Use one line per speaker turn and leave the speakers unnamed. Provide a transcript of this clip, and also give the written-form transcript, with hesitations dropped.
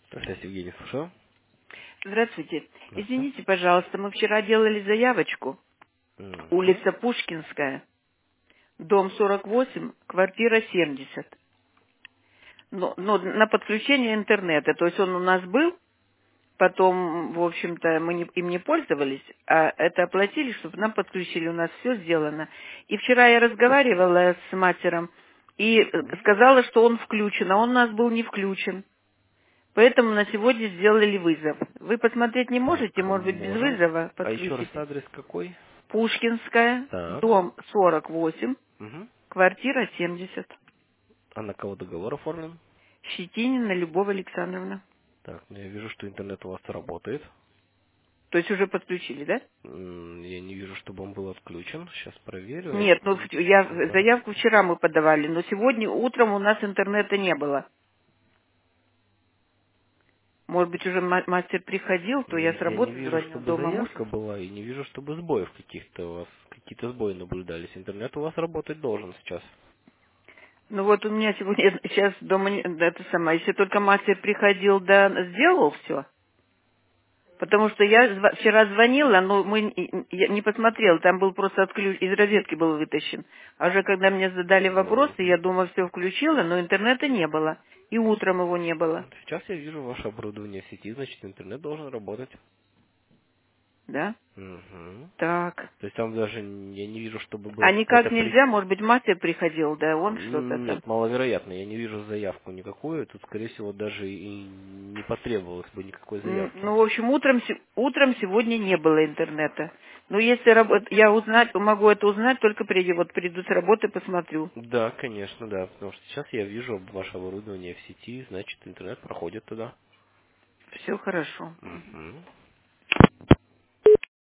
Здравствуйте, Евгений, слушаю.
Здравствуйте.
Здравствуйте.
Извините, пожалуйста, мы вчера делали заявочку.
Мгм.
Улица Пушкинская, дом 48, квартира 70. Но на подключение интернета. То есть он у нас был, потом, в общем-то, мы им не пользовались, а это оплатили, чтобы нам подключили. У нас все сделано. И вчера я разговаривала с матером и
Мгм.
сказала, что он включен, а он у нас был не включен. Поэтому на сегодня сделали вызов. Вы посмотреть не можете,
Так,
может быть, без
можем.
вызова
А еще раз
подключить?
адрес какой?
Пушкинская,
Так.
дом 48,
Мгм.
квартира 70.
А на кого договор оформлен?
Щетинина Любовь Александровна.
Так, ну я вижу, что интернет у вас работает.
То есть уже подключили, да?
Я не вижу, чтобы он был отключен. Сейчас проверю.
Нет, ну
Да.
заявку вчера мы подавали, но сегодня утром у нас интернета не было. Может быть, уже мастер приходил, то я с
Я не
работы
вижу,
звоню,
чтобы
дома муж.
заявка была, и не вижу, чтобы сбоев каких-то у вас, какие-то сбои наблюдались. Интернет у вас работать должен сейчас.
Ну вот у меня сегодня, сейчас дома, это самое, если только мастер приходил, да, сделал все. Потому что я вчера звонила, но я не посмотрела, там был просто из розетки был вытащен. А уже когда мне задали вопросы, я
Мгм.
думаю, все включила, но интернета не было. И утром его не было.
Сейчас я вижу ваше оборудование в сети, значит интернет должен работать.
Да?
Мгм.
Так.
То есть там даже я не вижу, чтобы было
А
какое-то
никак нельзя, может быть, мастер приходил, да, он что-то там.
Нет, маловероятно. Я не вижу заявку никакую. Тут, скорее всего, даже и не потребовалось бы никакой заявки.
Ну, в общем, утром сегодня не было интернета. Но если я могу это узнать, только приду с работы, посмотрю.
Да, конечно, да. Потому что сейчас я вижу ваше оборудование в сети, значит, интернет проходит туда.
Все хорошо.
Мгм.